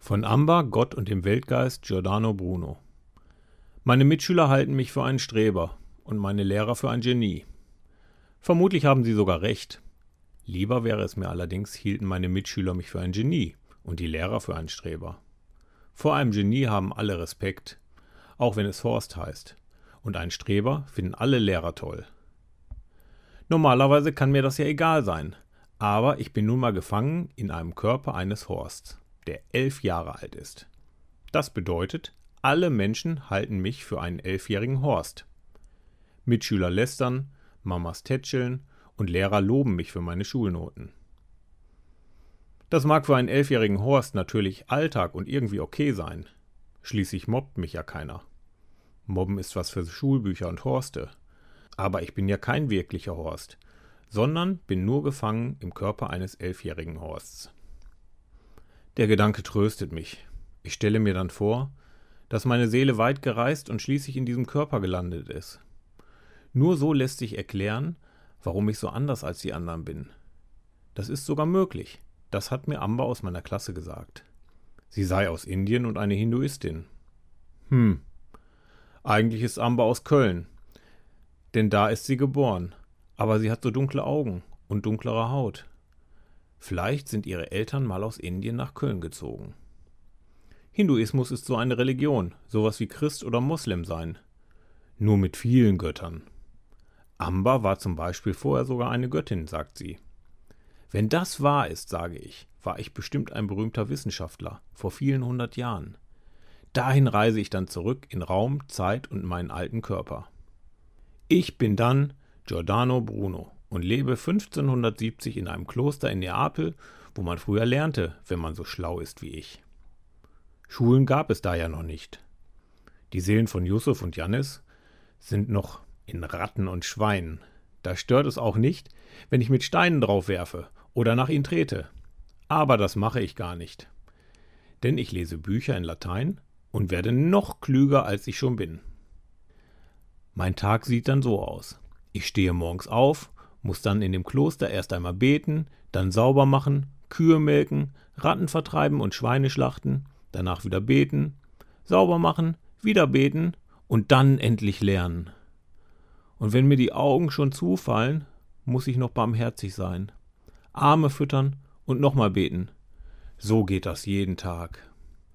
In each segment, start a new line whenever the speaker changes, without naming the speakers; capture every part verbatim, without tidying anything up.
Von Amba, Gott und dem Weltgeist Giordano Bruno. Meine Mitschüler halten mich für einen Streber und meine Lehrer für ein Genie. Vermutlich haben sie sogar recht. Lieber wäre es mir allerdings, hielten meine Mitschüler mich für ein Genie und die Lehrer für einen Streber. Vor einem Genie haben alle Respekt, auch wenn es Horst heißt. Und einen Streber finden alle Lehrer toll. Normalerweise kann mir das ja egal sein, aber ich bin nun mal gefangen in einem Körper eines Horsts, der elf Jahre alt ist. Das bedeutet, alle Menschen halten mich für einen elfjährigen Horst. Mitschüler lästern, Mamas tätscheln und Lehrer loben mich für meine Schulnoten. Das mag für einen elfjährigen Horst natürlich Alltag und irgendwie okay sein. Schließlich mobbt mich ja keiner. Mobben ist was für Schulbücher und Horste. Aber ich bin ja kein wirklicher Horst, sondern bin nur gefangen im Körper eines elfjährigen Horsts. Der Gedanke tröstet mich. Ich stelle mir dann vor, dass meine Seele weit gereist und schließlich in diesem Körper gelandet ist. Nur so lässt sich erklären, warum ich so anders als die anderen bin. Das ist sogar möglich. Das hat mir Amba aus meiner Klasse gesagt. Sie sei aus Indien und eine Hinduistin. Hm. Eigentlich ist Amba aus Köln. Denn da ist sie geboren. Aber sie hat so dunkle Augen und dunklere Haut. Vielleicht sind ihre Eltern mal aus Indien nach Köln gezogen. Hinduismus ist so eine Religion, sowas wie Christ oder Moslem sein. Nur mit vielen Göttern. Amba war zum Beispiel vorher sogar eine Göttin, sagt sie. Wenn das wahr ist, sage ich, war ich bestimmt ein berühmter Wissenschaftler, vor vielen hundert Jahren. Dahin reise ich dann zurück in Raum, Zeit und meinen alten Körper. Ich bin dann Giordano Bruno und lebe fünfzehnhundertsiebzig in einem Kloster in Neapel, wo man früher lernte, wenn man so schlau ist wie ich. Schulen gab es da ja noch nicht. Die Seelen von Yusuf und Jannis sind noch in Ratten und Schweinen. Da stört es auch nicht, wenn ich mit Steinen drauf werfe oder nach ihnen trete. Aber das mache ich gar nicht. Denn ich lese Bücher in Latein und werde noch klüger, als ich schon bin. Mein Tag sieht dann so aus. Ich stehe morgens auf, muss dann in dem Kloster erst einmal beten, dann sauber machen, Kühe melken, Ratten vertreiben und Schweine schlachten, danach wieder beten, sauber machen, wieder beten und dann endlich lernen. Und wenn mir die Augen schon zufallen, muss ich noch barmherzig sein, Arme füttern und nochmal beten. So geht das jeden Tag.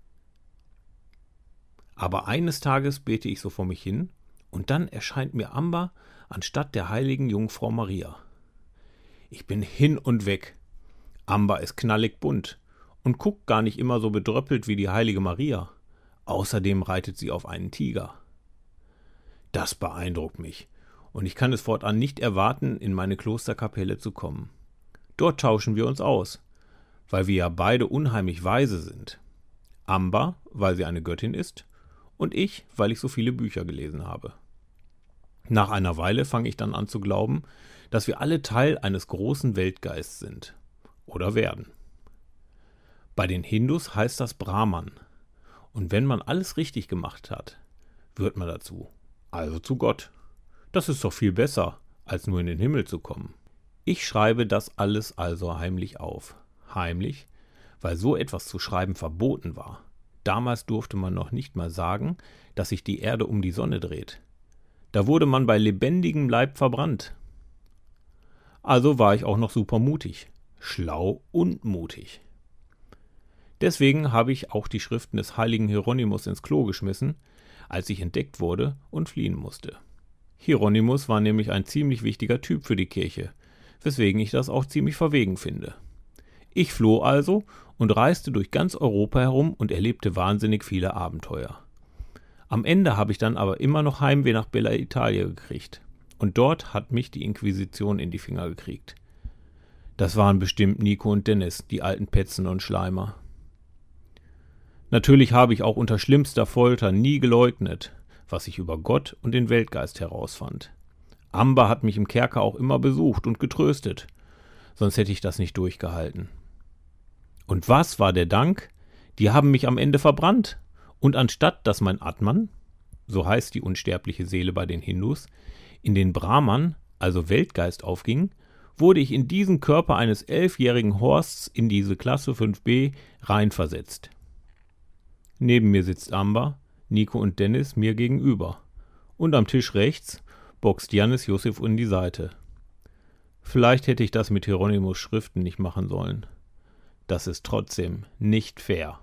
Aber eines Tages bete ich so vor mich hin, und dann erscheint mir Amba anstatt der heiligen Jungfrau Maria. Ich bin hin und weg. Amba ist knallig bunt und guckt gar nicht immer so bedröppelt wie die heilige Maria. Außerdem reitet sie auf einen Tiger. Das beeindruckt mich, und ich kann es fortan nicht erwarten, in meine Klosterkapelle zu kommen. Dort tauschen wir uns aus, weil wir ja beide unheimlich weise sind. Amba, weil sie eine Göttin ist, und ich, weil ich so viele Bücher gelesen habe. Nach einer Weile fange ich dann an zu glauben, dass wir alle Teil eines großen Weltgeists sind oder werden. Bei den Hindus heißt das Brahman, und wenn man alles richtig gemacht hat, wird man dazu, also zu Gott. Das ist doch viel besser, als nur in den Himmel zu kommen. Ich schreibe das alles also heimlich auf. Heimlich, weil so etwas zu schreiben verboten war. Damals durfte man noch nicht mal sagen, dass sich die Erde um die Sonne dreht. Da wurde man bei lebendigem Leib verbrannt. Also war ich auch noch super mutig, schlau und mutig. Deswegen habe ich auch die Schriften des heiligen Hieronymus ins Klo geschmissen, als ich entdeckt wurde und fliehen musste. Hieronymus war nämlich ein ziemlich wichtiger Typ für die Kirche, weswegen ich das auch ziemlich verwegen finde. Ich floh also und reiste durch ganz Europa herum und erlebte wahnsinnig viele Abenteuer. Am Ende habe ich dann aber immer noch Heimweh nach Bella Italia gekriegt. Und dort hat mich die Inquisition in die Finger gekriegt. Das waren bestimmt Nico und Dennis, die alten Petzen und Schleimer. Natürlich habe ich auch unter schlimmster Folter nie geleugnet, was ich über Gott und den Weltgeist herausfand. Amba hat mich im Kerker auch immer besucht und getröstet, sonst hätte ich das nicht durchgehalten. Und was war der Dank? Die haben mich am Ende verbrannt. Und anstatt dass mein Atman, so heißt die unsterbliche Seele bei den Hindus, in den Brahman, also Weltgeist, aufging, wurde ich in diesen Körper eines elfjährigen Horsts in diese Klasse fünf b reinversetzt. Neben mir sitzt Amber, Nico und Dennis mir gegenüber. Und am Tisch rechts boxt Jannis Josef in die Seite. Vielleicht hätte ich das mit Hieronymus Schriften nicht machen sollen. Das ist trotzdem nicht fair.